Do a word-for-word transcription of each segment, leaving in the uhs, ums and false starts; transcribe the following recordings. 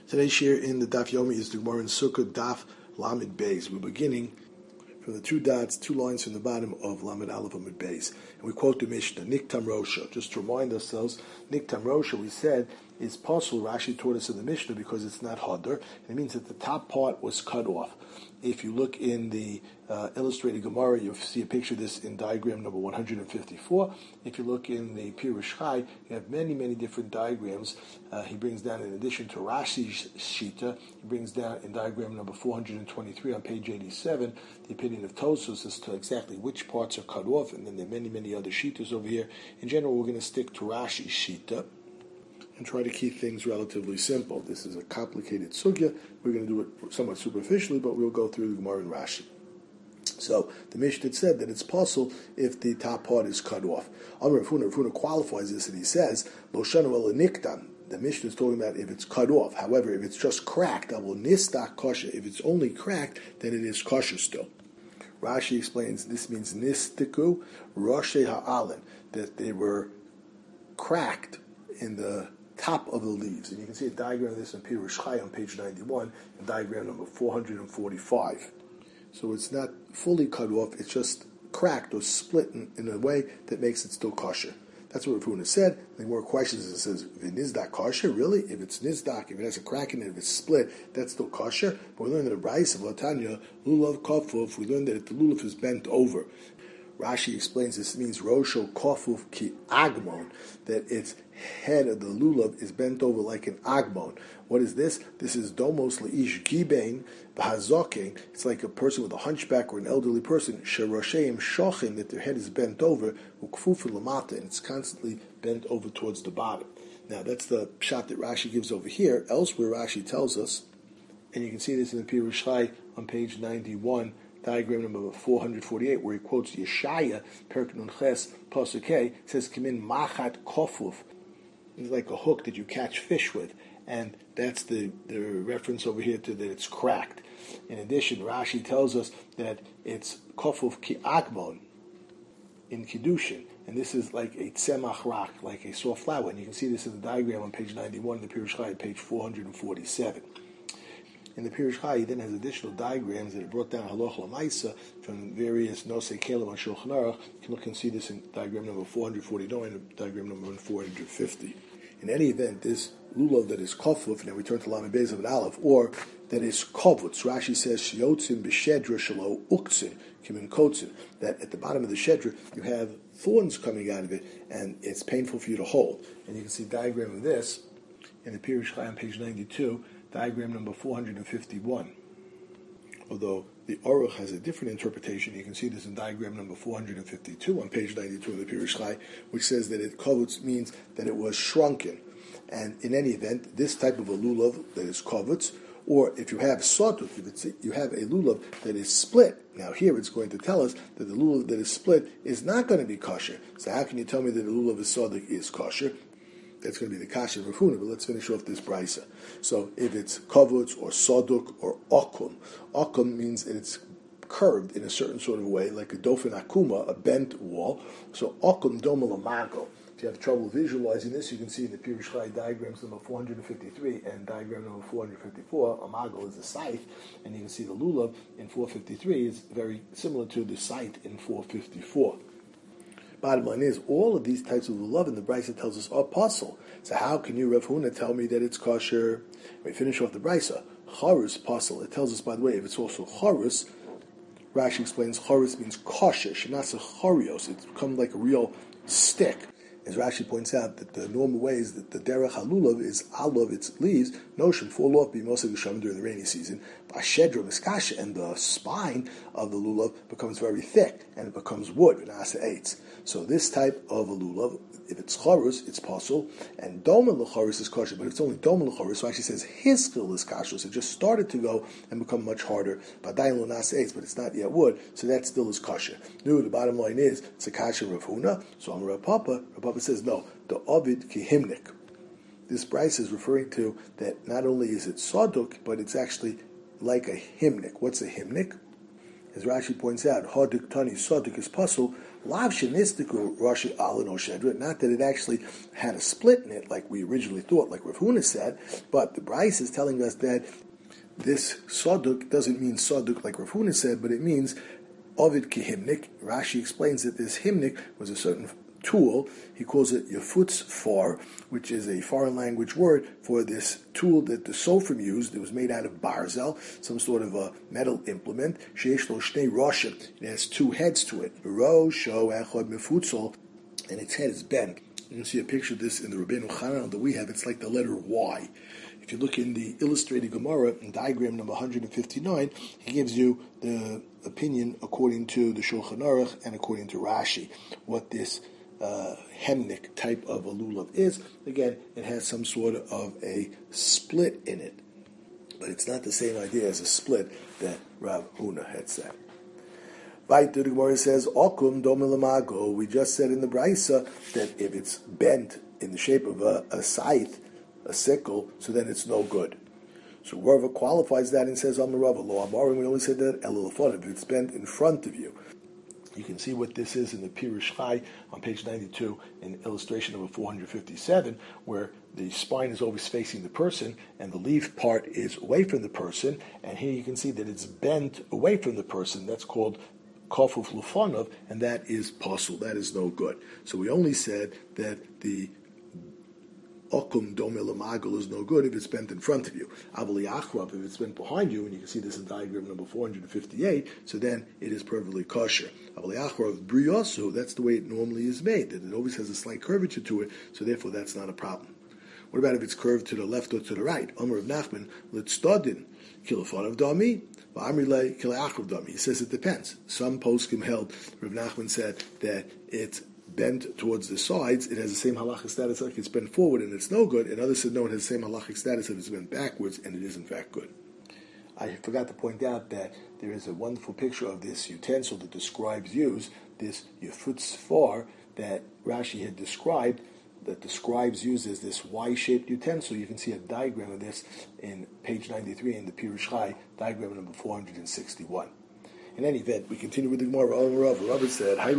Today's share in the Daf Yomi is the Gemara in Sukkah Daf Lamed Beis. We're beginning from the two dots, two lines from the bottom of Lamed Aleph Amud Beis. And we quote the Mishnah, Niktam Rosha. Just to remind ourselves, Niktam Rosha, we said, is possible. Rashi taught us in the Mishnah because it's not Hadar. It means that the top part was cut off. If you look in the uh, illustrated Gemara, you'll see a picture of this in diagram number one hundred fifty-four. If you look in the Pirush Chai, you have many, many different diagrams. Uh, he brings down, in addition to Rashi's Shita, he brings down in diagram number four hundred twenty-three on page eighty-seven, the opinion of Tosfos as to exactly which parts are cut off, and then there are many, many other Shitas over here. In general, we're going to stick to Rashi's Shita and try to keep things relatively simple. This is a complicated sugya. We're going to do it somewhat superficially, but we'll go through the Gemara and Rashi. So the Mishnah said that it's possible if the top part is cut off. Amar Rav Huna, Rav Huna qualifies this and he says, Lo shanu ela niktan. The Mishnah is talking about if it's cut off. However, if it's just cracked, avol nistak kosher. If it's only cracked, then it is kosher still. Rashi explains this means nistiku roshe ha'alen, that they were cracked in the top of the leaves. And you can see a diagram of this in Pirush Chai on page ninety-one, and diagram number four hundred forty-five. So it's not fully cut off, it's just cracked or split in, in a way that makes it still kosher. That's what Rav Huna said. There more questions. It says, Nizdak kosher? Really? If it's nizdak, if it has a crack in it, if it's split, that's still kosher? But we learned that a Brayis of Latanya, lulav kofuf, we learned that if the lulav is bent over, Rashi explains this means Rosho Kofuf Ki Agmon, that its head of the lulav is bent over like an agmon. What is this? This is Domos Leish Gibein B'Hazoking. It's like a person with a hunchback or an elderly person, Sherosheim Shochim, that their head is bent over, Ukfufu Lamata, and it's constantly bent over towards the bottom. Now that's the shot that Rashi gives over here. Elsewhere Rashi tells us, and you can see this in the Pirush Chai on page ninety-one, diagram number four hundred forty-eight, where he quotes Yeshaya, Perek Nun Ches, Pasuk Hey, says, Kimin Machat Kofuf. It's like a hook that you catch fish with. And that's the, the reference over here to that it's cracked. In addition, Rashi tells us that it's Kofuf Ki Agmon in Kiddushin. And this is like a tzemach rak, like a soft flower. And you can see this in the diagram on page ninety-one in the Pirush Chai, page four hundred forty-seven. In the Pirush Chai, he then has additional diagrams that are brought down halacha l'maisa from various nosei kelim on Shulchan Aruch. You can look and see this in diagram number four hundred forty-nine and diagram number four hundred fifty. In any event, this lulav that is kofuf, now we turn to Lamed Beis of Aleph, or that is kovutz. Rashi says shiyotzin b'shedra shelo uktzin kimin kotzin, that at the bottom of the shedra you have thorns coming out of it, and it's painful for you to hold. And you can see a diagram of this in the Pirush Chai on page ninety-two. Diagram number four hundred fifty-one. Although the Aruch has a different interpretation, you can see this in diagram number four hundred fifty-two on page ninety-two of the Pirush Chai, which says that it kovutz means that it was shrunken. And in any event, this type of a lulav that is kovutz, or if you have soduk, if it's, you have a lulav that is split. Now here it's going to tell us that the lulav that is split is not going to be kosher. So how can you tell me that the lulav is soduk is kosher? That's going to be the kasha of Rav Huna, but let's finish off this brisa. So if it's kavutz or soduk or okum, okum means that it's curved in a certain sort of way, like a dofen akuma, a bent wall. So okum doma lamago. If you have trouble visualizing this, you can see in the Pirush Chai diagrams number four hundred fifty-three and diagram number four hundred fifty-four. Amago is the scythe, and you can see the lulav in four fifty-three is very similar to the scythe in four fifty-four. Bottom line is, all of these types of lulav in the Brisa tells us are pasul. So how can you, Rav Huna, tell me that it's kosher? We finish off the Brisa. Charus pasul. It tells us, by the way, if it's also charus, Rashi explains charus means kosher. Shenasa charios. It's become like a real stick. As Rashi points out, that the normal way is that the derech halulav is alav, its leaves, notion fall off b'mosag gesham during the rainy season. B'ashedra miskasha, and the spine of the lulav becomes very thick and it becomes wood. V'nasa eitz. So this type of a lulav, if it's charus, it's pasul, and doma l'charus is kosher. But if it's only doma l'charus, so actually says hiskil is kasher. So it just started to go and become much harder. B'adayin l'nasa eitz, but it's not yet wood, so that still is kosher. No, the bottom line is it's a kasher Rav Huna. So I'm Rav Papa. Rav Papa says no. The ovid ki himnik. This Bryce is referring to that not only is it saduk, but it's actually like a himnik. What's a himnik? As Rashi points out, haduk tani saduk is pasul. Lav shenistiku Rashi Alin Oshedra, not that it actually had a split in it like we originally thought, like Rav Huna said, but the Bryce is telling us that this Saduk doesn't mean Saduk like Rav Huna said, but it means Ovid Kihimnik. Rashi explains that this himnik was a certain tool. He calls it Yafutz Far, which is a foreign language word for this tool that the Sofrim used. It was made out of barzel, some sort of a metal implement. Sheish lo shnei roshim. It has two heads to it. Rosho echad mefutzol, and its head is bent. You can see a picture of this in the Rabbeinu Chanan that we have. It's like the letter Y. If you look in the illustrated Gemara in diagram number one hundred fifty-nine, he gives you the opinion according to the Shulchan Aruch and according to Rashi, what this uh, hemnik type of a lulav is. Again, it has some sort of a split in it, but it's not the same idea as a split that Rav Huna had said. Right, the Gemara says, Okum domilamago. We just said in the Braisa that if it's bent in the shape of a, a scythe, a sickle, so then it's no good. So Rava qualifies that and says, Amarava, lo amarim, we only said that elulafon, if it's bent in front of you. You can see what this is in the Pirush Chai on page ninety-two in illustration number four hundred fifty-seven, where the spine is always facing the person and the leaf part is away from the person, and here you can see that it's bent away from the person. That's called kafuf lufonov, and that is pasul. That is no good. So we only said that the okum domilamagal is no good if it's bent in front of you. Avali achrab, if it's bent behind you, and you can see this in diagram number four hundred fifty-eight, so then it is perfectly kosher. Avali achrab briyosu, that's the way it normally is made, that it always has a slight curvature to it, so therefore that's not a problem. What about if it's curved to the left or to the right? Omer of Nachman, l'tstadin, kilafon of dami, v'amrile kilachrav dami. He says it depends. Some poskim held, Rav Nachman said that it's bent towards the sides, it has the same halachic status like it's bent forward and it's no good, and others said no, it has the same halachic status if it's bent backwards and it is in fact good. I forgot to point out that there is a wonderful picture of this utensil that the scribes use, this yafutz far that Rashi had described, that the scribes use as this Y-shaped utensil. You can see a diagram of this in page ninety-three in the Pirush Chai, diagram number four hundred sixty-one. In any event, we continue with the Gemara. Rav Rav said, if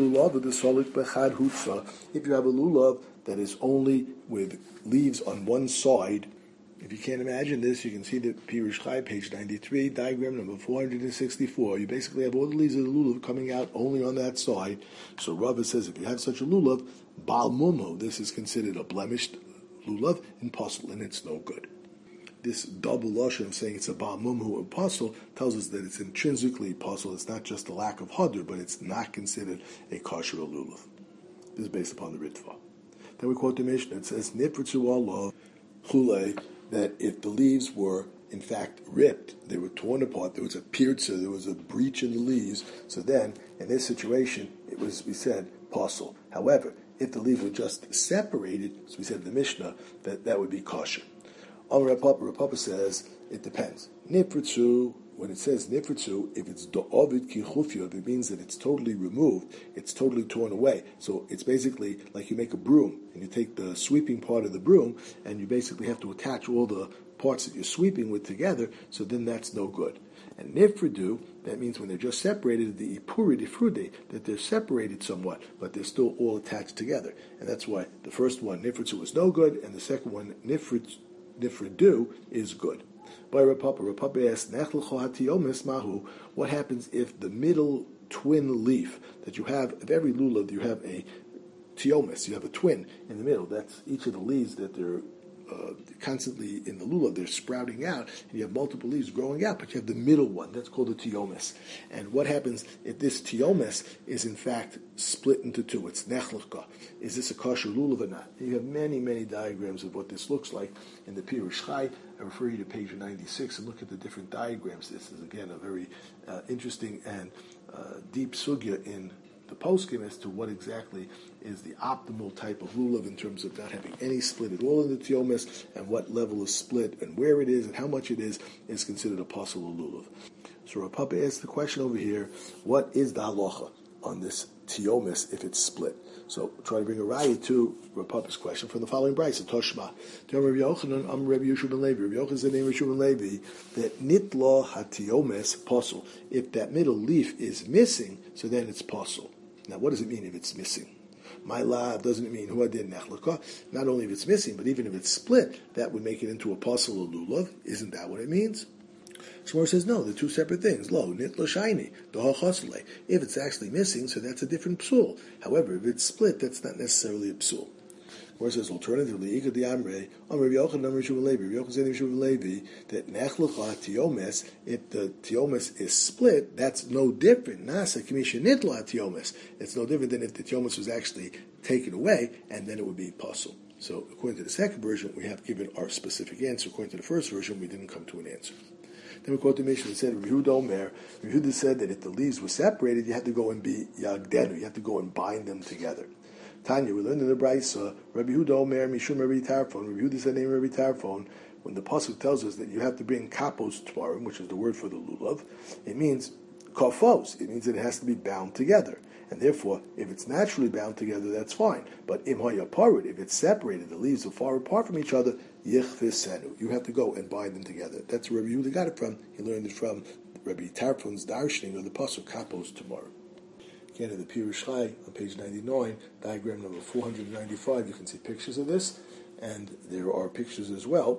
you have a lulav that is only with leaves on one side, if you can't imagine this, you can see the Pirush Chai, page ninety-three, diagram number four hundred sixty-four. You basically have all the leaves of the lulav coming out only on that side. So Rav says, if you have such a lulav, Bal Mumho, this is considered a blemished lulav and pasul, and it's no good. This double lashon of saying it's a Bal Mumhu apostle tells us that it's intrinsically apostle. It's not just a lack of hadr, but it's not considered a kosher lulav. This is based upon the Ritva. Then we quote the Mishnah. It says, Nifritzu Allah chulei, that if the leaves were in fact ripped, they were torn apart, there was a pirza, there was a breach in the leaves, so then, in this situation, it was, we said, pasul. However, if the leaves were just separated, as we said in the Mishnah, that that would be kosher. Rav Papa says, it depends. Nifritzu, when it says nifritzu, if it's do'ovid ki chufyo, if it means that it's totally removed, it's totally torn away. So it's basically like you make a broom, and you take the sweeping part of the broom, and you basically have to attach all the parts that you're sweeping with together, so then that's no good. And nifridu, that means when they're just separated, the ipuri difrude, that they're separated somewhat, but they're still all attached together. And that's why the first one, nifritzu, was no good, and the second one, nifritzu, Nifridu is good. By Rapapa, Rapapa asks, mahu, what happens if the middle twin leaf that you have, of every lulav, you have a tiomis, you have a twin in the middle. That's each of the leaves that they're uh, constantly in the lulav, they're sprouting out, and you have multiple leaves growing out, but you have the middle one, that's called a tiomis. And what happens if this tiomis is in fact split into two? It's nechlachka. Is this a kosher lulav or not? You have many, many diagrams of what this looks like in the Pirush Chai. I refer you to page ninety-six and look at the different diagrams. This is, again, a very uh, interesting and uh, deep sugya in the poskim as to what exactly is the optimal type of lulav in terms of not having any split at all in the tiomis, and what level of split and where it is and how much it is is considered a pasul lulav. So Rav Papa asks the question over here, what is the halacha on this tiomis if it's split? So try to bring a raya to Rav Papa's question from the following brayso, Toshma. Tell Rabbi Yochanan, I'm Rabbi Yeshua ben Levi. Rabbi Yochanan is the name of Yeshua ben Levi, that nitla hatiomes pasul. If that middle leaf is missing, so then it's pasul. Now, what does it mean if it's missing? My lav doesn't mean huadin nechlaka. Not only if it's missing, but even if it's split, that would make it into a puzzle or lulav. Isn't that what it means? Shmuel says no, they're two separate things. Lo nit lo shiny doha. If it's actually missing, so that's a different psul. However, if it's split, that's not necessarily a psul. Where it says alternatively, Ika di Amre, Amr Yochanan Amr Shuv Levi, Yochanan Zeni Shuv Levi, that Nechlucha Tiomes, if the Tiomes is split, that's no different. Nasa Kamisha Nitla Tiomes. It's no different than if the Tiomes was actually taken away, and then it would be puzzle. So according to the second version, we have given our specific answer. According to the first version, we didn't come to an answer. Then we quote the Mishnah that said, Yehuda Omer, Yehuda said that if the leaves were separated, you had to go and be Yagdenu, you have to go and bind them together. Tanya, we learned in the Brisa, Rabbi Yehuda Omer, Mishum Rabbi Tarfon, Rabbi Yehuda said name Rabbi Tarfon, when the Pasuk tells us that you have to bring kapos tvarim, which is the word for the lulav, it means kafos, it means that it has to be bound together. And therefore, if it's naturally bound together, that's fine. But im hayaparid, if it's separated, the leaves are far apart from each other, yichvisenu, you have to go and bind them together. That's where Rabbi Yehuda got it from. He learned it from Rabbi Tarfon's darshaning of the Pasuk kapos tvarim. Again, in the Pirush Chai, on page ninety-nine, diagram number four hundred ninety-five, you can see pictures of this, and there are pictures as well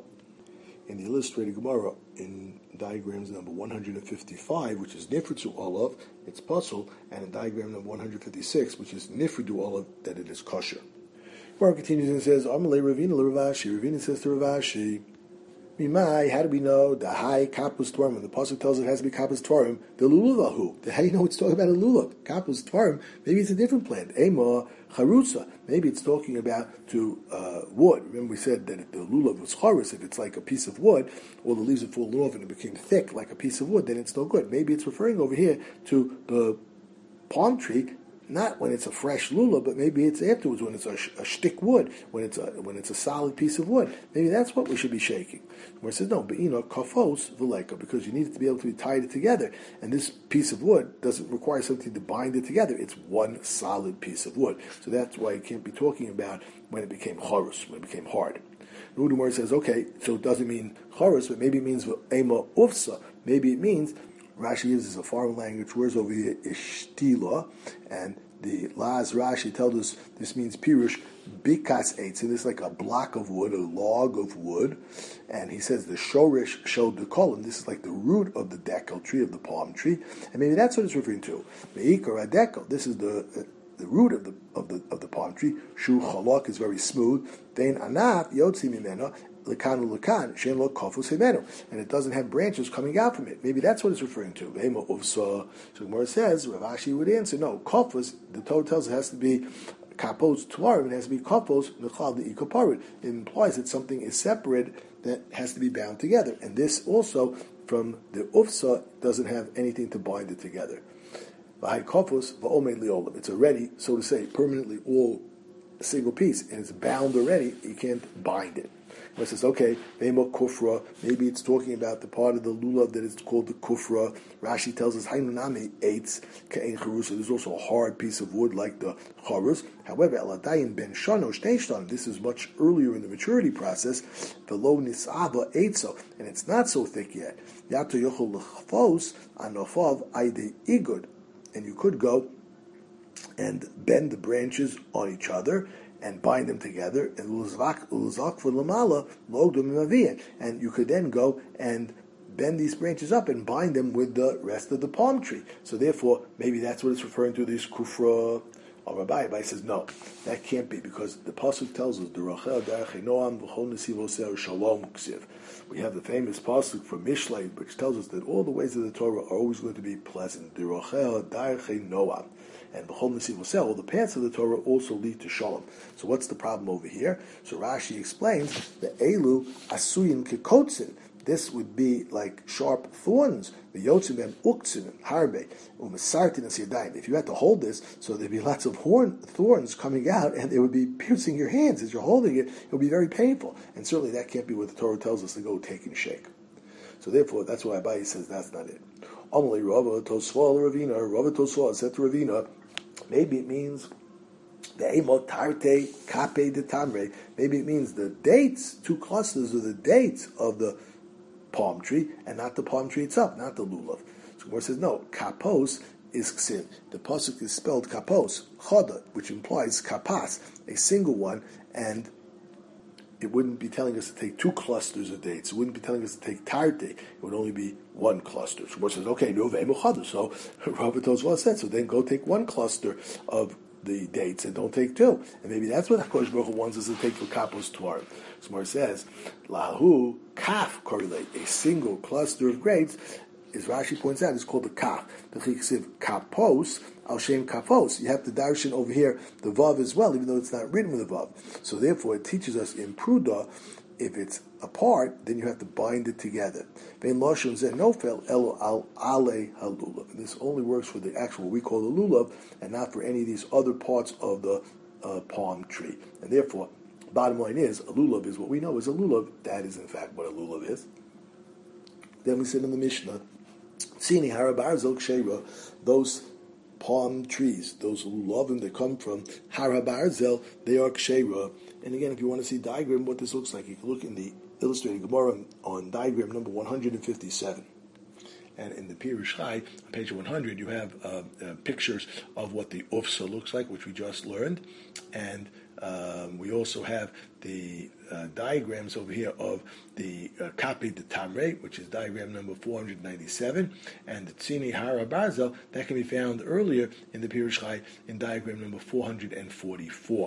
in the illustrated Gemara in diagrams number one hundred fifty-five, which is Nifritzu Olav, it's puzzle, and in diagram number one hundred fifty-six, which is Nifridu Olav, that it is kosher. Gemara continues and says, Amalei Ravina Ravashi, Ravina says to Ravashi, Mimai, how do we know the high kapus tvarim? When the pasuk tells it has to be kapus tvarim, the lulavahu. How do you know it's talking about a lulav? Kapus tvarim. Maybe it's a different plant. Ema charutza. Maybe it's talking about to uh, wood. Remember we said that if the lulav was charus, if it's like a piece of wood, all the leaves have fallen off and it became thick like a piece of wood, then it's no good. Maybe it's referring over here to the palm tree. Not when it's a fresh lula, but maybe it's afterwards when it's a, sh- a shtick wood, when it's a when it's a solid piece of wood. Maybe that's what we should be shaking. Where it says no, but you know, kafos v'leka, because you need it to be able to be tied it together, and this piece of wood doesn't require something to bind it together. It's one solid piece of wood, so that's why you can't be talking about when it became chorus, when it became hard. The Udumar says, okay, so it doesn't mean chorus, but maybe it means ema ufsa. Maybe it means. Rashi uses a foreign language words over here, ishtila, and the Laz Rashi tells us this means pirush bikas eitz, and this is like a block of wood, a log of wood, and he says the shorish showed the kolim, this is like the root of the dekel tree, of the palm tree, and maybe that's what it's referring to. Meikar adekel, this is the uh, the root of the of the of the palm tree. Shu chalak is very smooth. Then anaf yotzi mimena. Lekanu lekan, shein lo kofus himenu, and it doesn't have branches coming out from it. Maybe that's what it's referring to. Vema ufsa. So Gemara says, Rav Ashi would answer, no, kofus. The Torah tells it has to be kapos tvarim. It has to be kofos nechal the ikoparid. It implies that something is separate that has to be bound together, and this also from the ufsa doesn't have anything to bind it together. V'hai kofus v'omed liolam. It's already, so to say, permanently all a single piece, and it's bound already. You can't bind it. It says, okay, Vema Kufra, maybe it's talking about the part of the lulav that is called the Kufra. Rashi tells us, Hainuname eitz Ka'en Charusa. There's also a hard piece of wood like the Charus. However, Eladayin Ben Shano Shteinshtan, this is much earlier in the maturity process, Velo Nisava Eitzo, and it's not so thick yet. Yato Yochel L'chfos Anofav Aide Igud. And you could go and bend the branches on each other and bind them together, and and you could then go and bend these branches up and bind them with the rest of the palm tree. So therefore, maybe that's what it's referring to, this kufra. Or Rabbi, Rabbi says, no, that can't be, because the pasuk tells us, we have the famous pasuk from Mishlei, which tells us that all the ways of the Torah are always going to be pleasant. And all the paths of the Torah also lead to shalom. So what's the problem over here? So Rashi explains that elu asuyin kekotzin. This would be like sharp thorns. The yotzim and uktzin harbe umasartin asiyadayim. If you had to hold this, so there'd be lots of horn thorns coming out, and they would be piercing your hands as you're holding it. It would be very painful, and certainly that can't be what the Torah tells us to go take and shake. So therefore, that's why Abaye says that's not it. Amalei Rava Tosfah Ravina. Rava Tosfah said to Ravina, maybe it means the emot tarte kape de tamre. Maybe it means the dates, two clusters of the dates of the palm tree, and not the palm tree itself, not the lulav. So Gemara says no. Kapos is ksiv. The pasuk is spelled kapos, choda, which implies kapas, a single one, and it wouldn't be telling us to take two clusters of dates. It wouldn't be telling us to take tarte. It would only be one cluster. So says, okay, no ve'emuchada. So Rabbi Tosfos said, so then go take one cluster of the dates and don't take two. And maybe that's what HaKadosh Baruch Hu wants us to take for kapos twarim. So Mar says, lahu kaf correlate, a single cluster of grapes, as Rashi points out, is called the kaf. The chiksiv kapos, al shem kapos. You have to darshan over here the vav as well, even though it's not written with the vav. So therefore, it teaches us in pruda, if it's apart, then you have to bind it together. Vein loshon zeh nofel elo al ale halulav. And this only works for the actual what we call the lulav, and not for any of these other parts of the uh, palm tree. And therefore, bottom line is, a lulav is what we know is a lulav. That is in fact what a lulav is. Then we said in the Mishnah, Tzini harabarzel kshera, those palm trees, those lulavim that come from harabarzel, they are kshera. And again, if you want to see diagram what this looks like, you can look in the illustrated Gemara on diagram number one hundred fifty-seven. And in the Pirush Chai, on page one hundred, you have uh, uh, pictures of what the ufsa looks like, which we just learned. And um, we also have the uh, diagrams over here of the uh, Kapi de Tamre, which is diagram number four hundred ninety-seven, and the Tzini Hara Barzel, that can be found earlier in the Pirush Chai in diagram number four hundred forty-four.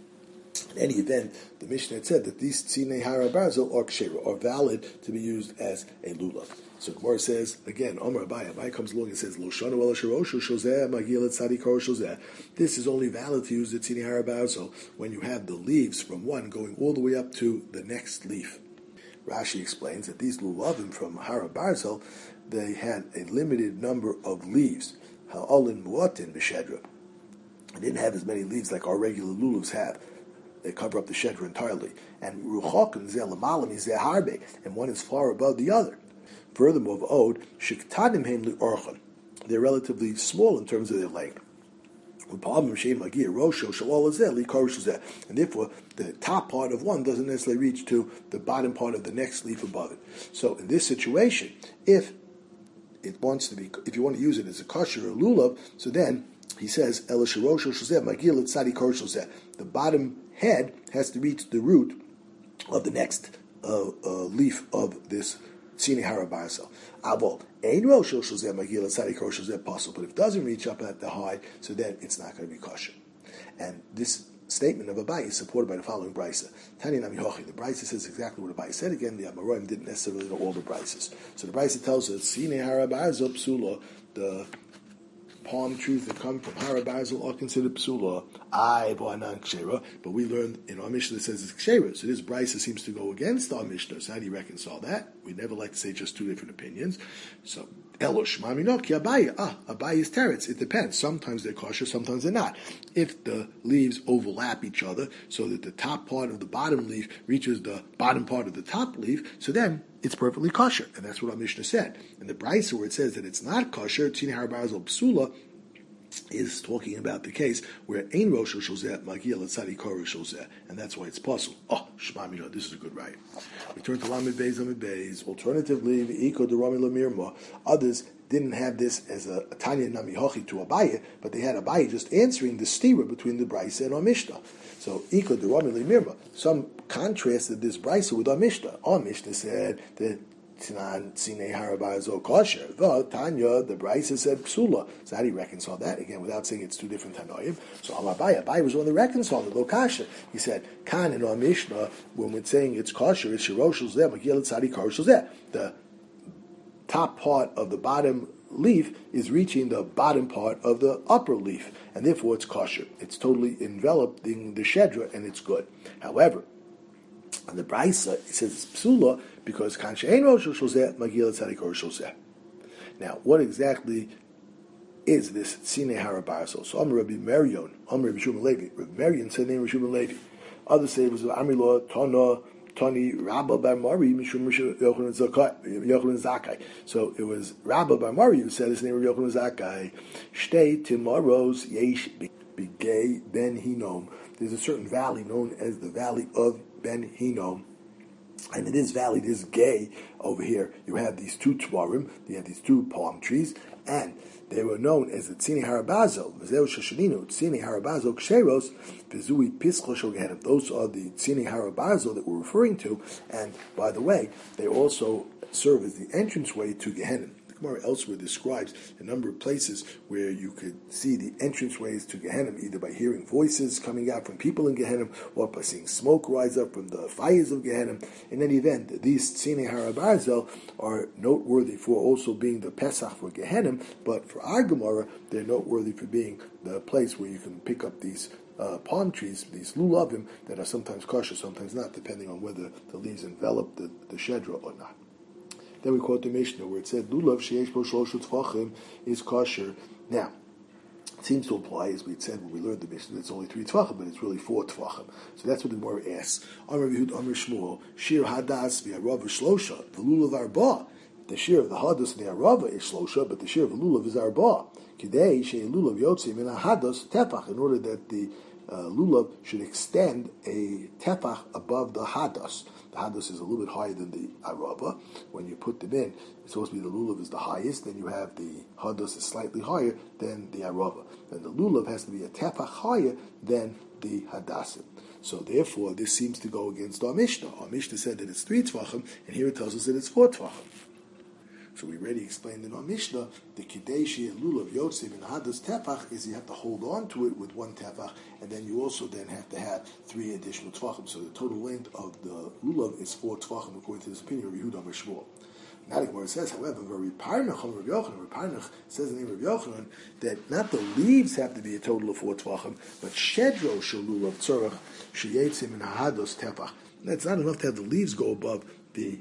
In any event, the Mishnah had said that these Tzine Hara Barzel are kshera, are valid to be used as a lulav. So Gemara says, again, Omar Abai, Abai comes along and says, Lo shanu ela sheroshu shozeh magil et tzadikor shozeh. This is only valid to use the Tzine Hara Barzel when you have the leaves from one going all the way up to the next leaf. Rashi explains that these lulavim from Hara Barzel, they had a limited number of leaves. Ha'olin muatin b'shedra. They didn't have as many leaves like our regular lulavs have. They cover up the shedra entirely. And ruchokon zeh lamalam zeh harbe, and one is far above the other. Furthermore, of od shiktanim heim li'orchon. They're relatively small in terms of their length. And therefore, the top part of one doesn't necessarily reach to the bottom part of the next leaf above it. So, in this situation, if it wants to be, if you want to use it as a kosher or lulav, so then he says, the bottom head has to reach the root of the next uh, uh, leaf of this Tzine Hara Barzel. Avol ein rosh shozeh magil tzadik rosh shozeh possible, but if it doesn't reach up at the high, so then it's not going to be kosher. And this statement of Abai is supported by the following brisa. Tani Nami Hochi. The brisa says exactly what Abai said. Again, the Amoraim didn't necessarily know all the brises. So the brisa tells us Tzine Hara Barzel psula, the palm trees that come from Hara Barzel are considered psula. I v'anan kshera, but we learned in our Mishnah that says it's kshera. So this brisa seems to go against our Mishnah. So how do you reconcile that? We never like to say just two different opinions. So Elosh maminoki Abaye. Ah, Abaye is teretz. It depends. Sometimes they're kosher, sometimes they're not. If the leaves overlap each other, so that the top part of the bottom leaf reaches the bottom part of the top leaf, so then it's perfectly kosher, and that's what our Mishnah said. And the brisa where it says that it's not kosher, Tzine Hara Barzel psula, is talking about the case where ein rosh shozeh magil etzadi kor shozeh, and that's why it's possible. Oh, Shema Mino, this is a good right. We turn to Lamed Beis, Lamed Beis. Alternatively, Iko derami lamirma. Others didn't have this as a, a Tanya Nami Hochi to Abaye, but they had Abaye just answering the stira between the brisa and our Mishnah. So Iko derami lamirma. Some contrasted this brisa with our Mishnah. Our Mishnah said that Tzine Hara Barzel kosher. The Tanya, the Brisa said psula. So how do you reconcile that? Again, without saying it's two different Tanoim. So Al Abaye, Abaye was on the reconcile, the lo kasher. He said, Kan in our Mishnah, when we're saying it's kosher, it's shirosh zeh, magil tzadi kosher zeh. The top part of the bottom leaf is reaching the bottom part of the upper leaf, and therefore it's kosher. It's totally enveloped in the shedra, and it's good. However, on the Brisa, it says it's psula because kan she'ein rosh shozeh magil tzadik or shozeh. Now, what exactly is this Tzine Hara Barzel? So, Amar Rabbi Merion, Amar Rabbi Shimon Levi. Rabbi Merion said name Rabbi Shimon Levi. Others say it was Amrillah Tana Tani Rabba Bar Mari Mishum Yochanan Zakai. So it was Rabba Bar Mari who said his name was Yochanan Zakai. Shtei Timaros Yesh Bigay Ben Hinom. There's a certain valley known as the Valley of Ben Hinnom. And in this valley, this gay over here, you have these two tvarim, you have these two palm trees, and they were known as the Tzini Harabazo, V'zeu Shoshaninu, Tzini Harabazo Ksheros, V'zui Pischo Shogehenim. Those are the Tzini Harabazo that we're referring to, and by the way, they also serve as the entranceway to Gehenim. The Gemara elsewhere describes a number of places where you could see the entranceways to Gehenim, either by hearing voices coming out from people in Gehenim, or by seeing smoke rise up from the fires of Gehenim. In any event, these Tzini Harabazel are noteworthy for also being the Pesach for Gehenim, but for our Gemara, they're noteworthy for being the place where you can pick up these uh, palm trees, these lulavim, that are sometimes kosher, sometimes not, depending on whether the leaves envelop the, the shedra or not. Then we quote the Mishnah where it said, Lulav sheyesh bo shloshu tfachim is kosher. Now, it seems to imply, as we said when we learned the Mishnah, that it's only three tfachim, but it's really four tfachim. So that's what the Gemara asks. Amar Yehud Amar Shmuel, Shir Hadas v'Arava Shlosha, the Lulav Arba. The shir of the Hadas and the Arava is Shlosha, but the shir of the Lulav is Arba. Kidei shei Lulav yotzim in a Hadas tefach, in order that the uh, Lulav should extend a tefach above the Hadas. The Hadas is a little bit higher than the Arava. When you put them in, it's supposed to be the Lulav is the highest, then you have the Hadas is slightly higher than the Arava. Then the Lulav has to be a tefach higher than the Hadasim. So therefore, this seems to go against our Mishnah. Our Mishnah said that it's three Tvachim, and here it tells us that it's four Tvachim. So we already explained in our Mishnah, the Kideshi and Lulav Yotzev and Hadas Tefach is you have to hold on to it with one Tefach, and then you also then have to have three additional Tvachim. So the total length of the Lulav is four Tvachim according to this opinion of Yehuda Mishmuel. Now the Gemara says, however, Rabbi Parnach and Rabbi Yochanan, Rabbi Parnach says in the name of Rabbi Yochanan that not the leaves have to be a total of four Tvachim, but Shedro Shel Lulav Tzorach Sheyetzim and Hados Tefach. That's not enough to have the leaves go above the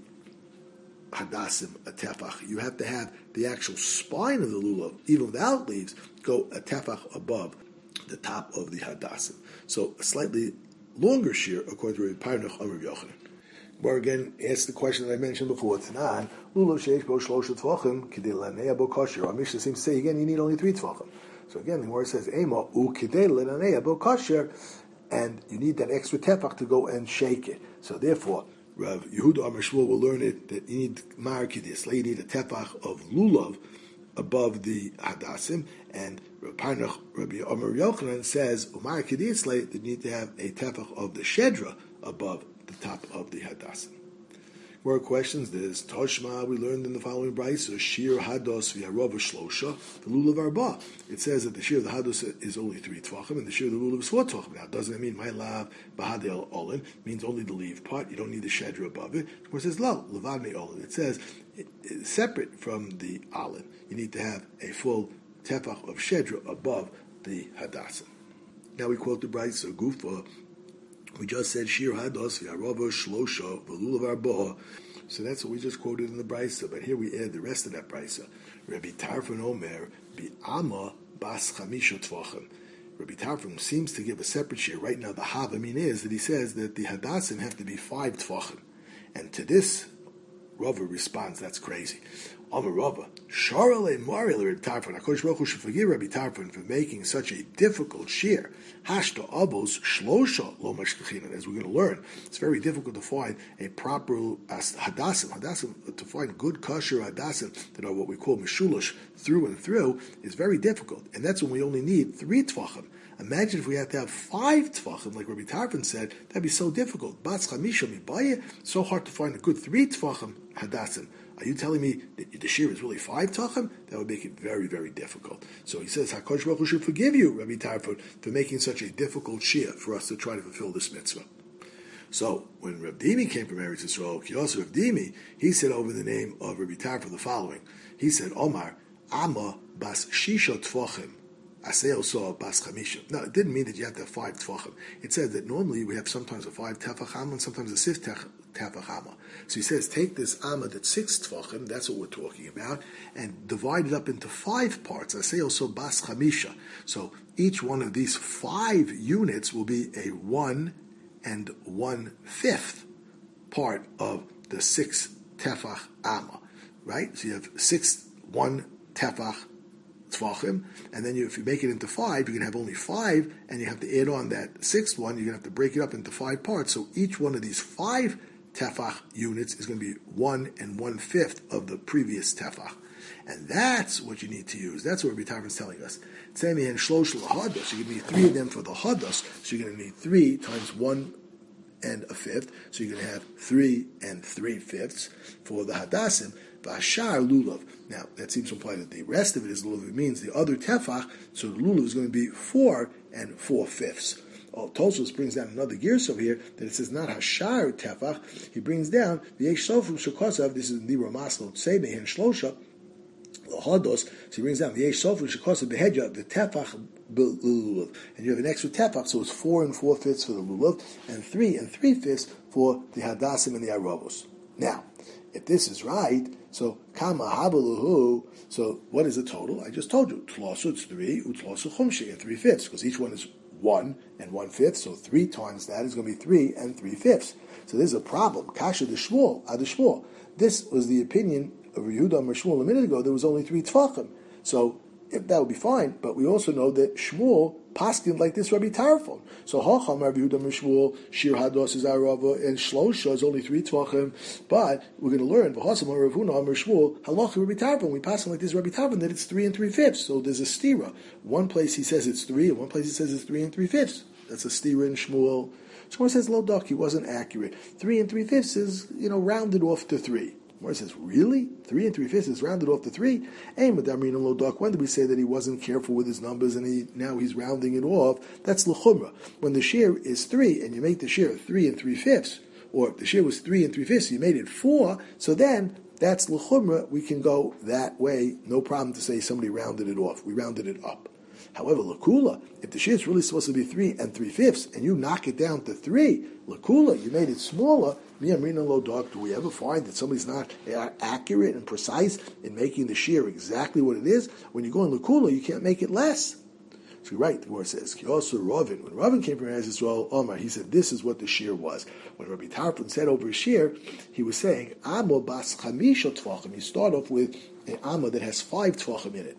Hadasim, a tefach. You have to have the actual spine of the lulav, even without leaves, go a tefach above the top of the Hadasim. So a slightly longer shear, according to Rabbi Parnach or Rabbi Yochanan. Where again, ask the question that I mentioned before, Tanan, lulav sheish bo shlosha tvachim, kidei lanei bo kosher. Our Mishnah seems to say, again, you need only three tvachim. So again, the Gemara says, Ema u kidei lanei bo kosher, and you need that extra tefach to go and shake it. So therefore, Rav Yehuda Amar Shmuel will learn it that you need markidis, you need a tefach of lulav above the hadasim, and Rav Parnach, Rabbi Amar Yochanan says umar kidis that you need to have a tefach of the shedra above the top of the hadasim. More questions. There's Toshma. We learned in the following brayso shir hados v'harava shlosha the lulav arba. It says that the shir of the hados is only three tvachim and the shir of the lulav is four tvachim. Now, doesn't that mean my lav bahadel olin means only the leaf part? You don't need the shedra above it. Of course, it says lo levadne olin. It says it, it's separate from the olin. You need to have a full tefach of shedra above the hadasim. Now we quote the brayso gufa. We just said Shir Hados v'Arava Shlosha v'Lulav Arba. So that's what we just quoted in the brayso. But here we add the rest of that brayso. Rabbi Tarfon Omer bi'ama bas chamisha tvachim. Rabbi Tarfon seems to give a separate shir. Right now the Havamin is that he says that the Hadasim have to be five tvachim. And to this, Rava responds, that's crazy. Amar Rava, Sharale Mariel Rabbi Tarfon. HaKadosh Baruch Hu should forgive Rabbi Tarfon for making such a difficult shir. Hashta Abos Shlosha Lo Mashkachinan. As we're going to learn, it's very difficult to find a proper Hadasim. Hadasim, to find good kosher Hadasim that are what we call Meshulosh through and through, is very difficult. And that's when we only need three Tvachim. Imagine if we had to have five Tvachim, like Rabbi Tarfon said, that'd be so difficult. Bas Chamisha Mibaya, so hard to find a good three Tvachim Hadasim. Are you telling me that the shir is really five tachim? That would make it very, very difficult. So he says, HaKadosh Baruch Hu should forgive you, Rabbi Tarfon, for making such a difficult shir for us to try to fulfill this mitzvah. So when Reb Dimi came from Eretz Yisrael, Kiyos Reb Dimi, he said over the name of Rabbi Tarfon the following. He said, Omar, Amma bas shisha tfachim. Aseo saw bas chamisha. Now, it didn't mean that you have to have five tfachim. It said that normally we have sometimes a five tefach amma and sometimes a six tefach amma. So he says, take this amma that's six tfachim, that's what we're talking about, and divide it up into five parts. Aseo saw bas chamisha. So each one of these five units will be a one and one-fifth part of the six tefach amma, right? So you have six, one tefach Tvachim, and then you, if you make it into five, you're going to have only five, and you have to add on that sixth one. You're going to have to break it up into five parts. So each one of these five tefach units is going to be one and one fifth of the previous tefach. And that's what you need to use. That's what Rabbi Tarfon is telling us. Tzemi and shlosh l'hados. You're going to need three of them for the hados. So you're going to need three times one and a fifth. So you're going to have three and three fifths for the hadasim. V'ashar lulav. Now that seems to imply that the rest of it is lulav. It means the other tefach. So the lulav is going to be four and four fifths. Oh, Tosfos brings down another gears over here that it says not hashar tefach. He brings down the yesh sofrim shekosav. This is the Ramaslo Tzemeh and shlosha. Hados, so he brings down the Yesh Sofer Shekosa Behedja, the Tefach Lulav. And you have an extra Tefach, so it's four and four fifths for the Lulav, and three and three fifths for the Hadassim and the Aravos. Now, if this is right, so Kama Habaluhu, so what is the total? I just told you. Tlosu, it's three, Utlosu Chumshi, and three fifths, because each one is one and one fifth, so three times that is going to be three and three fifths. So there's a problem. Kasha the Shmuel, Ad Shmuel. This was the opinion of Yehuda and Shmuel a minute ago. There was only three tefachim, so if that would be fine. But we also know that Shmuel paskined like this Rabbi Tarfon. So Hacham Rabbi Yehuda and Shmuel Shir Hados is Arava and Shlosha is only three tefachim. But we're going to learn V'Hasam Rav Huna and Shmuel Halacha Rabbi Tarfon. We pass like this Rabbi Tarfon that it's three and three fifths. So there's a stira. One place he says it's three, and one place he says it's three and three fifths. That's a stira in Shmuel. Shmuel says Lo Dak, he wasn't accurate. Three and three fifths is you know rounded off to three. Where it says, really? Three and three fifths is rounded off to three? When did we say that he wasn't careful with his numbers and he now he's rounding it off? That's l'chumra. When the share is three and you make the share three and three fifths, or if the share was three and three fifths, you made it four, so then that's l'chumra. We can go that way. No problem to say somebody rounded it off. We rounded it up. However, lakula, if the share is really supposed to be three and three fifths, and you knock it down to three, lakula, you made it smaller. Do we ever find that somebody's not accurate and precise in making the shear exactly what it is? When you go in lakula, you can't make it less. So right, the word says, Kiyosu Ravin. When Ravin came from Eretz Yisrael, Omar, he said, this is what the shear was. When Rabbi Tarfon said over his shear, he was saying, Amo bas chamisha tvachim. You start off with an Amo that has five tvachim in it.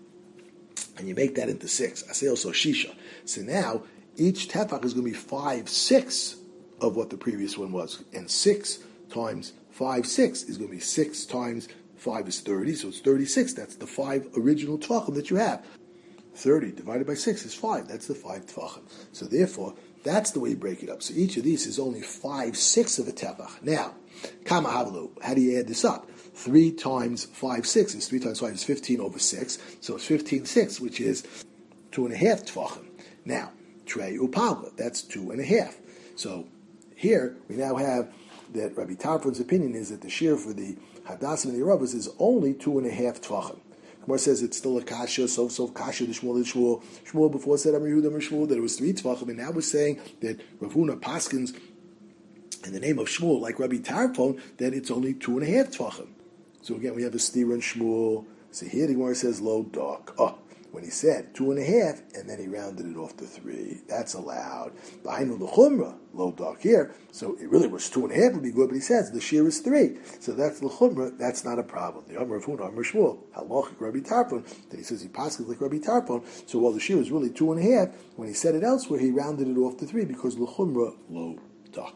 And you make that into six. I say also shisha. So now, each tefach is going to be five, six of what the previous one was. And six times five, six is going to be six times five is thirty, so it's thirty-six. That's the five original tvachim that you have. thirty divided by six is five. That's the five tvachim. So therefore, that's the way you break it up. So each of these is only five, six of a tefach. Now, kama havlu, how do you add this up? Three times five, six is three times five is fifteen over six. So it's fifteen, six, which is two and a half tvachim. Now, trei upalva, that's two and a half. So here we now have that Rabbi Tarfon's opinion is that the shear for the Hadassim and the Aravos is only two and a half tvachim. Gemara says it's still a kasha, so so kasha the Shmuel the Shmuel. Shmuel before said Amar Yehuda Amar Shmuel that it was three tvachim, and now we're saying that Rav Huna paskins in the name of Shmuel, like Rabbi Tarfon, that it's only two and a half tvachim. So again, we have a stira in Shmuel. So here the Gemara says lo dark. Oh, when he said two and a half, and then he rounded it off to three, that's allowed. B'hainu l'chumra, lo dark here. So it really was two and a half would be good, but he says the shear is three. So that's l'chumra, that's not a problem. The Amar of Huna, Amar Shmuel, halachic Rabbi Tarfon, that he says he passes like Rabbi Tarfon. So while the shear is really two and a half, when he said it elsewhere, he rounded it off to three because l'chumra, lo dark.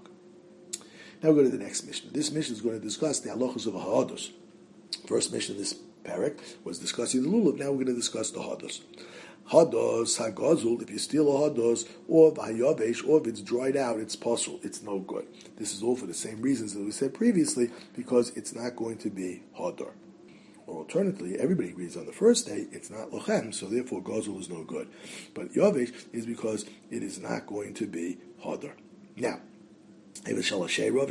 Now we go to the next mission. This mission is going to discuss the halachos of hados. First mission in this parak was discussing the lulav. Now we're going to discuss the hados. Hados hagazul. If you steal a hados or v'hayavesh, or if it's dried out, it's pasul. It's no good. This is all for the same reasons that we said previously, because it's not going to be hadar. Or alternatively, everybody agrees on the first day it's not lochem, so therefore gazul is no good. But yavesh is because it is not going to be hadar. Now, if it's shalashera,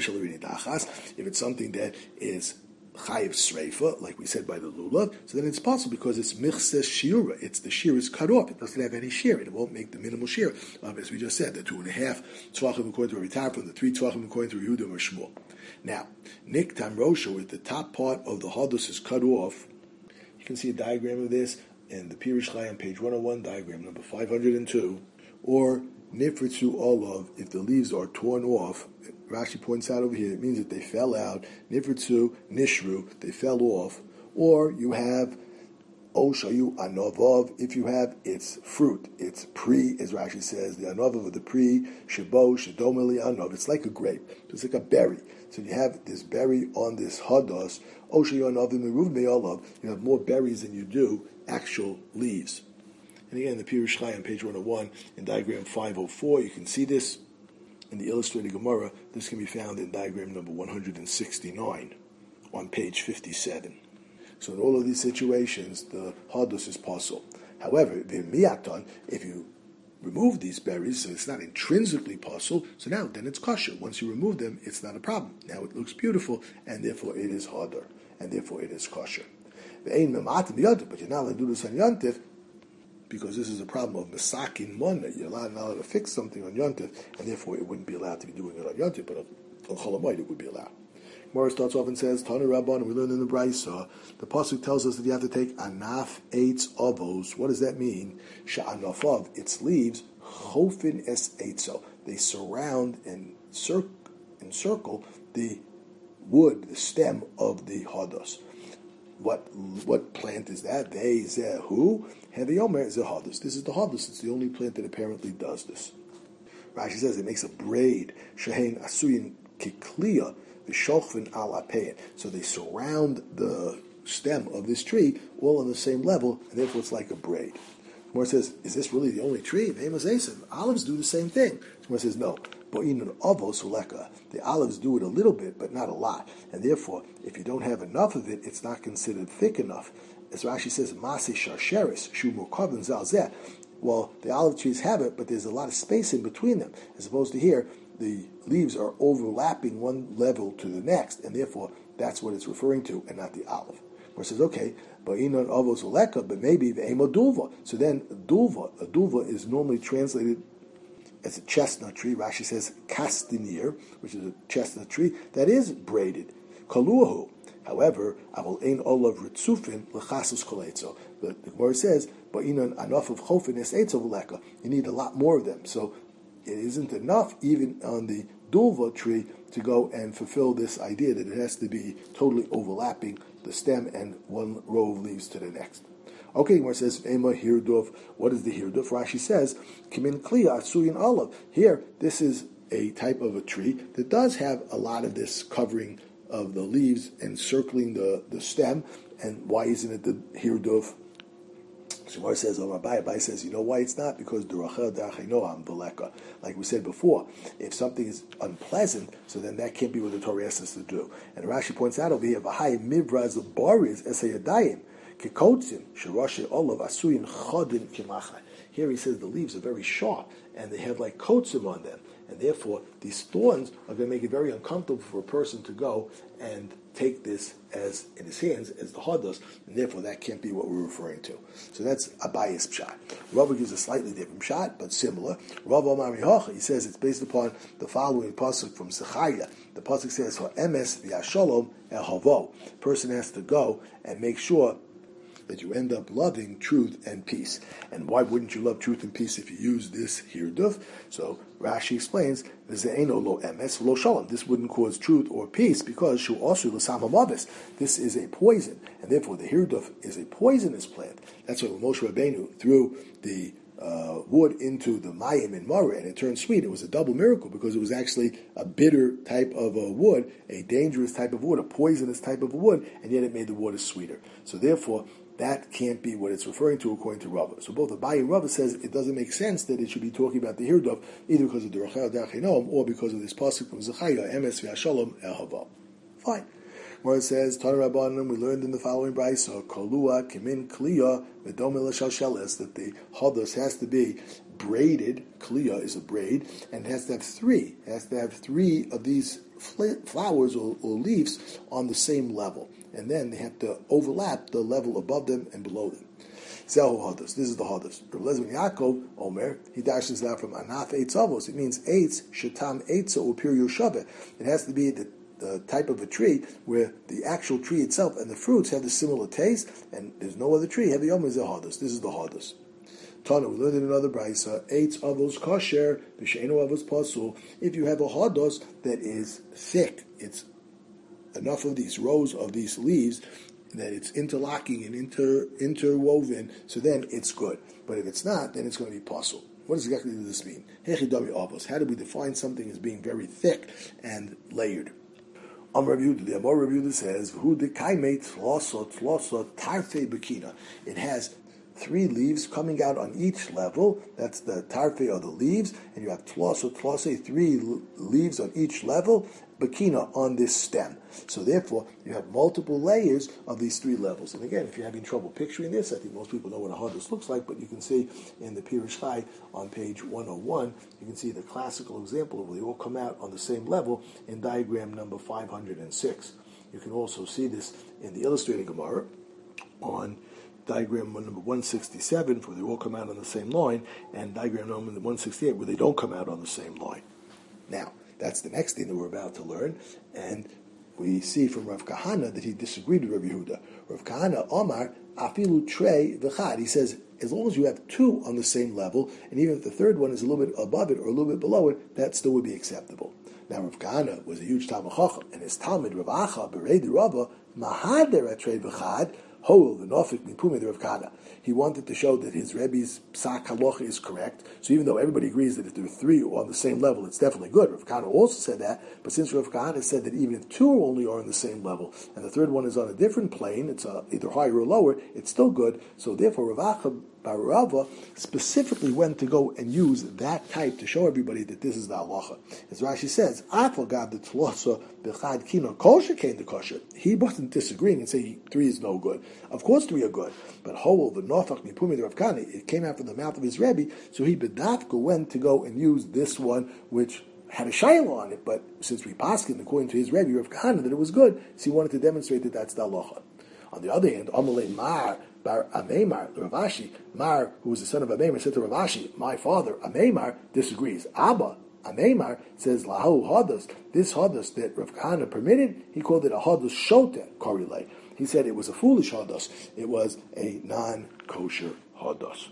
if it's something that is chayiv sreifa, like we said by the lulav, so then it's possible because it's michses shiura. It's the shear is cut off. It doesn't have any shear. It won't make the minimal shear. Um, as we just said, the two and a half tvachim according to Rabbi Tarfon, the three tvachim according to Yehuda or Shmuel. Now, niktam rosha, with the top part of the hados is cut off. You can see a diagram of this in the Pirush Chai on page one oh one, diagram number five hundred two, or nifritzu olav, if the leaves are torn off. Rashi points out over here, it means that they fell out. Nifritzu, nishru, they fell off. Or you have oshayu anavav, if you have its fruit, its pre, as Rashi says, the anavav of the pre, shabo, shadomeli anav. It's like a grape. It's like a berry. So you have this berry on this hadas, you have more berries than you do actual leaves. And again, in the Pirush Chai on page one oh one, in diagram five oh four, you can see this in the illustrated Gemara. This can be found in diagram number one hundred sixty-nine on page fifty-seven. So in all of these situations, the hadas is possible. However, the miyaton, if you remove these berries, so it's not intrinsically possible, so now then it's kosher. Once you remove them, it's not a problem. Now it looks beautiful, and therefore it is hadar, and therefore it is kosher. But you're not allowed to do this on Yontif, because this is a problem of Masakin Mona. You're allowed, not allowed to fix something on Yontif, and therefore it wouldn't be allowed to be doing it on Yontif, but on Cholamoid it would be allowed. Gemara starts off and says, Tanu Rabban, and we learned in the Brisa, the pasuk tells us that you have to take anaf eitz avos. What does that mean? Sha'anafav, its leaves, chofin es eitzo. They surround and cir- encircle the wood, the stem of the hadas. What what plant is that? They zeh who? Heavy omer zeh hadas. This is the hadas. It's the only plant that apparently does this. Rashi says it makes a braid. Shehein asuyin kikliya. So they surround the stem of this tree all on the same level, and therefore it's like a braid. Gemara says, is this really the only tree? Olives do the same thing. Gemara says, no. The olives do it a little bit, but not a lot. And therefore, if you don't have enough of it, it's not considered thick enough. As Rashi says, Masi sharsheris, shu mukavin zalzeh. Well, the olive trees have it, but there's a lot of space in between them. As opposed to here, the leaves are overlapping one level to the next, and therefore that's what it's referring to, and not the olive. Where it says, okay, but inon avos uleka, but maybe the emo dulva. So then, dulva, a dulva is normally translated as a chestnut tree. Rashi says castinier, which is a chestnut tree that is braided. Kaluahu. However, avol ein olav ritzufin lechasus koletzo. But the Gemara says, but inon enough of chofin es eitzo uleka. You need a lot more of them. So it isn't enough, even on the dulva tree, to go and fulfill this idea that it has to be totally overlapping the stem and one row of leaves to the next. Okay, where it says, Ema hirduf, what is the hirduf? Rashi says, Kimin kliya atsuyin olive. Here, this is a type of a tree that does have a lot of this covering of the leaves encircling the, the stem. And why isn't it the hirduf? Shemar says, oh, Abai, Abai says, you know why it's not? Because like we said before, if something is unpleasant, so then that can't be what the Torah asks us to do. And Rashi points out over here, V'hai mivraz of boris esayadayim kikotzim sherashi olav asuyin chodin kimachai. Here he says the leaves are very sharp and they have like kotzim on them, and therefore these thorns are going to make it very uncomfortable for a person to go and take this as in his hands as the hadas, and therefore that can't be what we're referring to. So that's Abayis pshat. Rava gives a slightly different pshat, but similar. Rava Amar Yehocha, he says it's based upon the following pasuk from Zechariah. The pasuk says, "Ha'emes v'yasholom el havo." Person has to go and make sure that you end up loving truth and peace. And why wouldn't you love truth and peace if you use this hirduf? So Rashi explains, this wouldn't cause truth or peace because shu also l'sam. This is a poison, and therefore the hirduf is a poisonous plant. That's why Moshe Rabbeinu threw the uh, wood into the mayim in Marah, and it turned sweet. It was a double miracle because it was actually a bitter type of a wood, a dangerous type of wood, a poisonous type of a wood, and yet it made the water sweeter. So therefore, that can't be what it's referring to according to Rava. So both Abaye and Rava says it doesn't make sense that it should be talking about the hirduf either because of the Rachel Dachinoam or because of this pasuk from Zechariah, Emes v'Ashalom El Hava. Fine. Where it says, Tanu Rabbanim, we learned in the following brayso, Kolua Kimin Kliya V'Domel Shalsheles, that the hadas has to be braided. Kliya is a braid, and it has to have three. It has to have three of these flowers or, or leaves on the same level. And then they have to overlap the level above them and below them. Zehu hadas. This is the hadas. Rav Lezman Yaakov Omer, he dashes that from anaf eitz avos. It means eitz shetam eitza or pir yoshaveh. It has to be the, the type of a tree where the actual tree itself and the fruits have the similar taste, and there's no other tree. Have the yom is the hadas. This is the hadas. Tana, we learned in another brayso, eitz avos kosher, v'sheinu avos pasul. If you have a hadas that is thick, it's enough of these rows of these leaves that it's interlocking and inter interwoven, so then it's good. But if it's not, then it's going to be pasul. What exactly does this mean? How do we define something as being very thick and layered? Amar Rav Yehuda, the Amar Rav Yehuda says, "Who the kaimei tloso tloso tarfe bekina." It has three leaves coming out on each level. That's the tarfe or the leaves, and you have tloso tlose, three leaves on each level. Bekina on this stem. So therefore, you have multiple layers of these three levels. And again, if you're having trouble picturing this, I think most people know what a hadus looks like, but you can see in the Pirush Chai on page one oh one, you can see the classical example of where they all come out on the same level in diagram number five hundred six. You can also see this in the illustrated Gemara on diagram number one sixty-seven, where they all come out on the same line, and diagram number one sixty-eight, where they don't come out on the same line. Now, that's the next thing that we're about to learn, and we see from Rav Kahana that he disagreed with Rav Yehuda. Rav Kahana, Omar, afilu trei v'chad. He says, as long as you have two on the same level, and even if the third one is a little bit above it or a little bit below it, that still would be acceptable. Now, Rav Kahana was a huge Talmid Chacham, and his Talmid, Rav Acha, Berei de Rava, mahader atrei v'chad, Hol v'nofik mipumi de Rav Kahana. He wanted to show that his Rebbe's psak halacha is correct. So even though everybody agrees that if there are three on the same level, it's definitely good. Rav Kahana also said that. But since Rav Kahana said that even if two only are on the same level, and the third one is on a different plane, it's uh, either higher or lower, it's still good. So therefore, Rav Acha bar Rava specifically went to go and use that type to show everybody that this is the halacha. As Rashi says, Afal the tlosa b'chad kino kosher came to kosher. He wasn't disagreeing and saying three is no good. Of course, three are good, but Howell the nofach mipumi Rav Kahana, it came out from the mouth of his Rebbe, so he bedafka went to go and use this one, which had a shayla on it, but since we paskin according to his Rebbe Rav Kahana that it was good, so he wanted to demonstrate that that's the halacha. On the other hand, Amalei Mar bar Ameimar, Rav Ashi, Mar, who was the son of Ameimar, said to Rav Ashi, my father, Ameimar, disagrees. Abba, Ameimar, says, Lahu Hadas, this Hadas that Rav Kahana permitted, he called it a Hadas Shote Korile. He said it was a foolish Hadas. It was a non-kosher Hadas.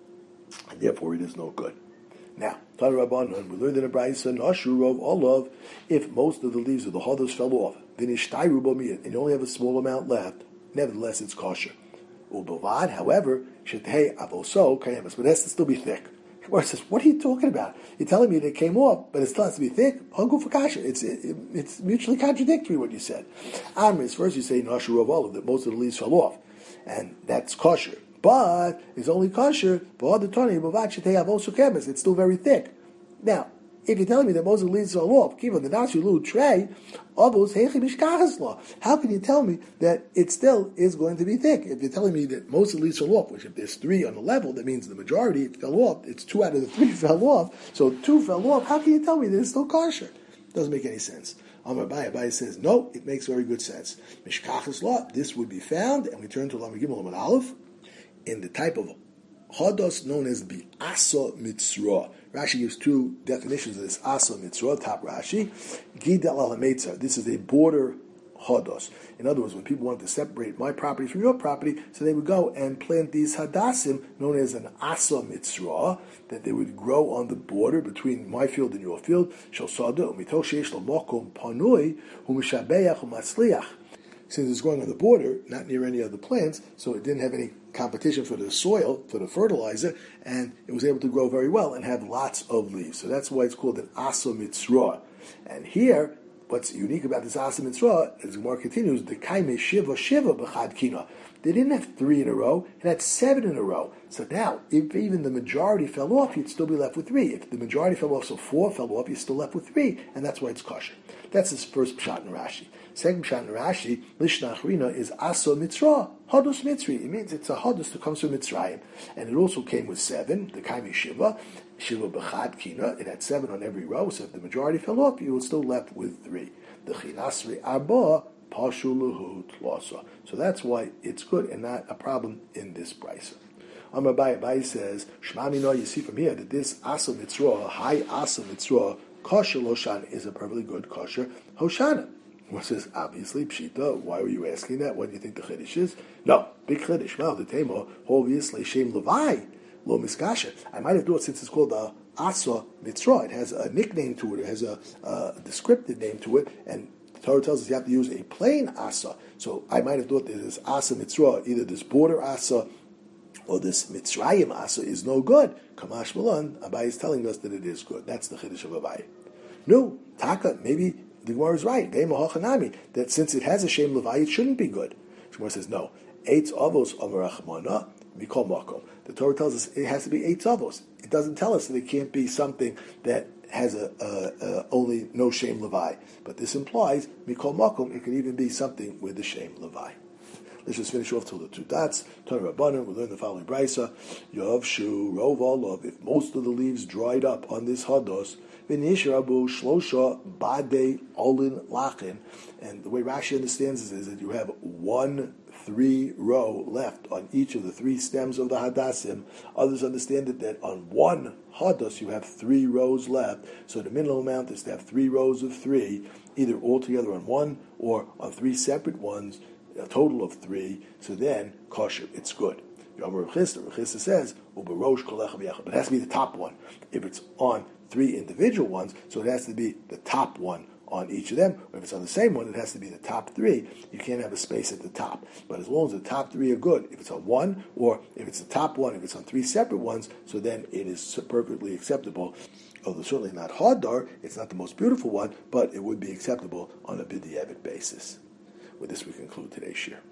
And therefore it is no good. Now, Tana Rabbanan, we learned in a Brayso, Nashurov Olav, if most of the leaves of the Hadas fell off, then Ishtairu Bomiyat, and you only have a small amount left, nevertheless it's kosher. Ubovad, however, Shetei Avoso Kayemas, but it has to still be thick. Gemara says, what are you talking about? You're telling me that it came off, but it still has to be thick? I'll go for kasha. It's it, it's mutually contradictory what you said. Amris, first you say Nashu of Olive, that most of the leaves fell off, and that's kosher. But it's only kosher, but it's still very thick. Now, if you're telling me that most of the leaves fell off, given the Nasu Lu tray, how can you tell me that it still is going to be thick? If you're telling me that most of the leaves fell off, which if there's three on the level, that means the majority fell off, it's two out of the three fell off, so two fell off, how can you tell me that it's still kosher? Doesn't make any sense. Amar Abaye, Abaye says, no, it makes very good sense. Mishkachas law, this would be found, and we turn to Lamed Gimel Lamed Aleph, in the type of Hadas known as the Asa Mitzrah. Rashi gives two definitions of this Asa Mitzrah, top Rashi. Gidal al Hametzah. This is a border Hadas. In other words, when people wanted to separate my property from your property, so they would go and plant these Hadassim, known as an Asa Mitzrah, that they would grow on the border between my field and your field. Shel Sada, Umitoch Sheish Lo Mokom Panui, Umishabeach Umatzliach. Since it's growing on the border, not near any other plants, so it didn't have any competition for the soil, for the fertilizer, and it was able to grow very well and have lots of leaves. So that's why it's called an Asa Mitzrah. And here, what's unique about this Asa Mitzrah, as the Gemara continues, the Kaime Shiva Shiva B'chad Kina. They didn't have three in a row, it had seven in a row. So now, if even the majority fell off, you'd still be left with three. If the majority fell off, so four fell off, you're still left with three, and that's why it's kosher. That's his first pshat in Rashi. Second pshat in Rashi, Lishna Achrina, is Asa Mitzrah, Hadus Mitzri. It means it's a Hadus that comes from Mitzrayim. And it also came with seven, the Kaimi Shiva, Shiva B'chad Kina. It had seven on every row, so if the majority fell off, you were still left with three. The Chinasri Arba, Pashu Luhu Tlasa. So that's why it's good and not a problem in this brisa. Amar Abaye, Abaye says, Shmami no, you see from here that this Asa Mitzrah, high Asa Mitzrah, kosher Hoshana is a perfectly good kosher Hoshana. Well, says, obviously, Pshita, why were you asking that? What do you think the Chiddush is? No, big Chiddush. Well, the Tema, obviously, Shem Levi, Lo Miskasha. I might have thought since it's called the Asa Mitzrah, it has a nickname to it, it has a, a descriptive name to it, and the Torah tells us you have to use a plain Asa. So I might have thought that this Asa Mitzrah, either this border Asa or this Mitzrayim Asa is no good. Kamash Malan, Abaye is telling us that it is good. That's the Chiddush of Abaye. No, Taka, maybe the Gemara is right. That since it has a Shem Levi, it shouldn't be good. The Gemara says no. Eitz avos amarachmana mikol makom. The Torah tells us it has to be eitz avos. It doesn't tell us that it can't be something that has a, a, a only no Shem Levi. But this implies mikol makom. It could even be something with the Shem Levi. Let's just finish off till the two dots. Torah Rabbanan, we learn the following brisa: Yov shu rov olav. If most of the leaves dried up on this hados, v'nishrabu shlosha bade olin lachin. And the way Rashi understands this is that you have one three row left on each of the three stems of the hadassim. Others understand it that on one hados you have three rows left. So the minimum amount is to have three rows of three, either all together on one or on three separate ones. A total of three, so then kosher, it's good. Yomer Rechista, Rechista says, Uberosh kolecha b'yachad, but it has to be the top one. If it's on three individual ones, so it has to be the top one on each of them. Or if it's on the same one, it has to be the top three. You can't have a space at the top. But as long as the top three are good, if it's on one, or if it's the top one, if it's on three separate ones, so then it is perfectly acceptable. Although certainly not hadar, it's not the most beautiful one, but it would be acceptable on a b'diavad basis. With this, we conclude today's shir.